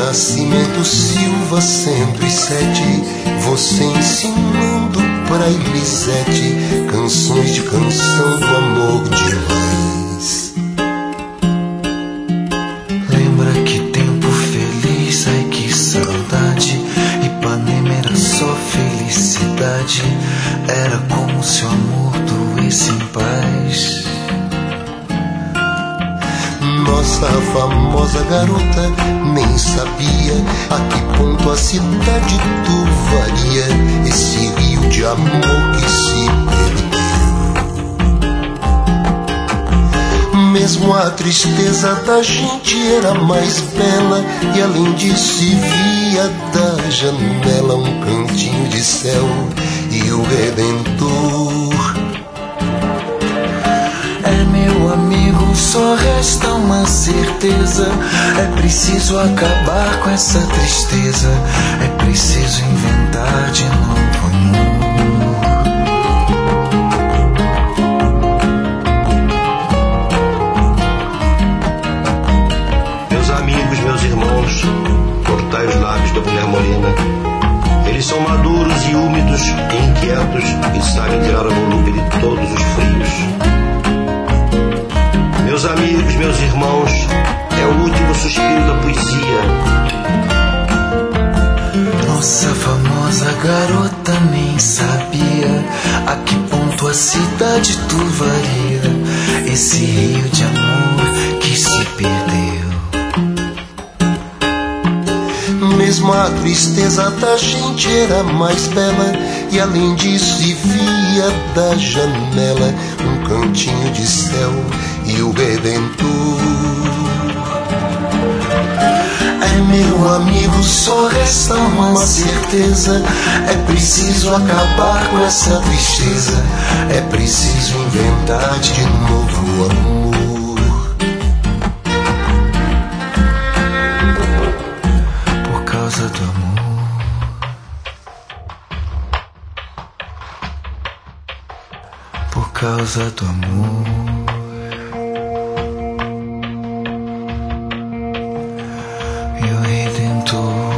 Nascimento Silva 107, você ensinando pra Elisete canções de canção do amor demais. Lembra que tempo feliz, ai que saudade. Ipanema era só felicidade, era como se o amor doesse em paz. Nossa famosa garota nem sabia a que ponto a cidade turvaria esse rio de amor que se perdeu. Mesmo a tristeza da gente era mais bela, e além disso se via da janela um cantinho de céu e o Redentor. Meu amigo, só resta uma certeza: é preciso acabar com essa tristeza, é preciso inventar de novo amor. Meus amigos, meus irmãos, cortai os lábios da mulher morena. Eles são maduros e úmidos e inquietos e sabem tirar a volúpia de todos os frios. Meus amigos, meus irmãos, é o último suspiro da poesia. Nossa famosa garota nem sabia a que ponto a cidade turvaria esse rio de amor que se perdeu. Mesmo a tristeza da gente era mais bela, e além disso se via da janela um cantinho de céu e o Redentor. Meu amigo, só resta uma certeza: é preciso acabar com essa tristeza, é preciso inventar de novo amor. Por causa do amor, por causa do amor. E o Redentor